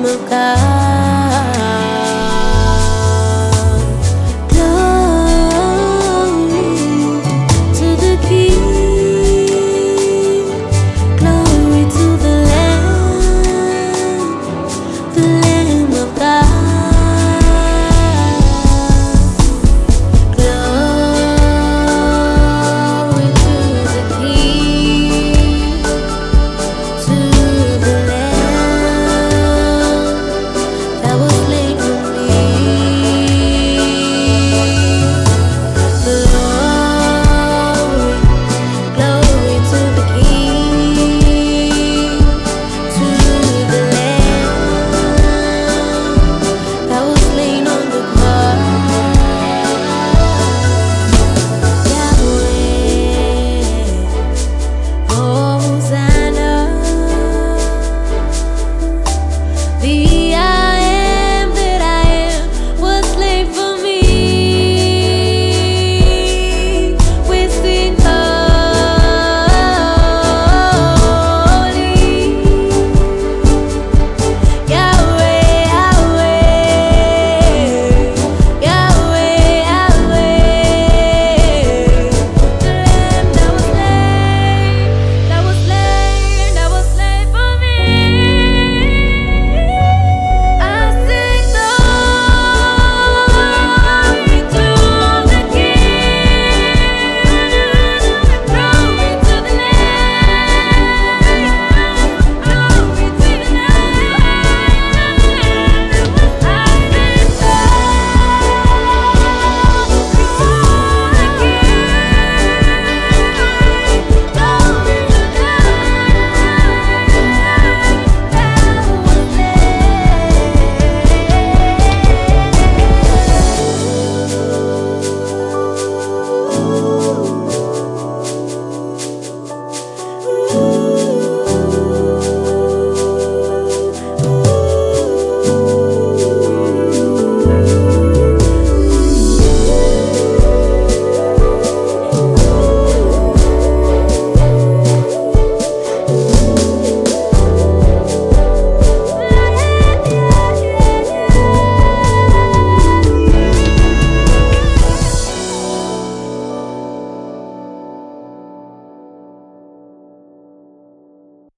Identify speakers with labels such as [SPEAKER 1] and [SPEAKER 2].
[SPEAKER 1] Lamb of God. Glory to the King, glory to the Lamb of God. Glory to the King, to the Lamb that was slain for me. Glory, glory to the King, to the Lamb that was slain on the cross. Yahweh, Hosanna, the